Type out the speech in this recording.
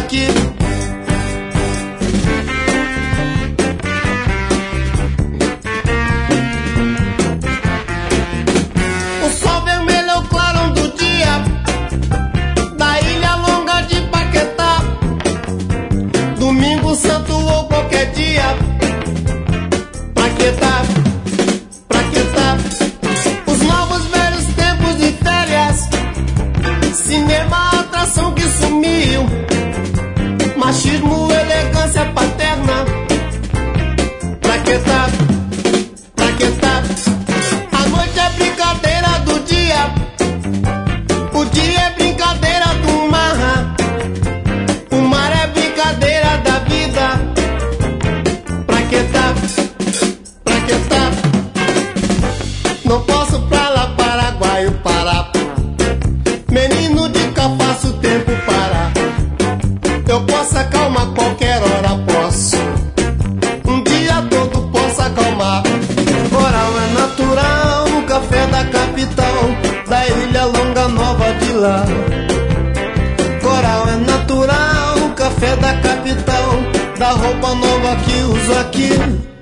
aqui. O sol vermelho é o clarão do dia da Ilha Longa de Paquetá. Domingo santo ou qualquer dia, Paquetá, Paquetá. Os novos velhos tempos de férias, cinema, atração que sumiu, machismo, elegância paterna, Paquetá, Paquetá. A noite é brincadeira do dia, o dia é brincadeira do mar, o mar é brincadeira da vida, Paquetá, Paquetá. Não posso pra lá, Paraguaio, Pará, menino de cá, faço o tempo parar. Eu posso acalmar qualquer hora, posso, um dia todo posso acalmar. Coral é natural, no café da capital, da Ilha Longa Nova de lá. Coral é natural, no café da capital, da roupa nova que uso aqui.